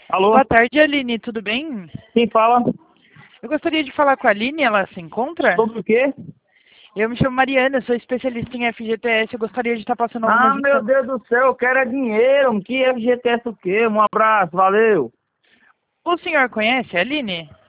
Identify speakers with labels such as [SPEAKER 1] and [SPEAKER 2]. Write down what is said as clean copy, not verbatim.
[SPEAKER 1] Alô?
[SPEAKER 2] Boa tarde, Aline, tudo bem?
[SPEAKER 1] Quem fala?
[SPEAKER 2] Eu gostaria de falar com a Aline, ela se encontra?
[SPEAKER 1] Sobre o quê?
[SPEAKER 2] Eu me chamo Mariana, sou especialista em FGTS, eu gostaria de estar passando
[SPEAKER 1] Ah,
[SPEAKER 2] algumas
[SPEAKER 1] meu
[SPEAKER 2] informações.
[SPEAKER 1] Deus do céu, eu quero é dinheiro. Que FGTS o quê? Um abraço, valeu.
[SPEAKER 2] O senhor conhece a Aline?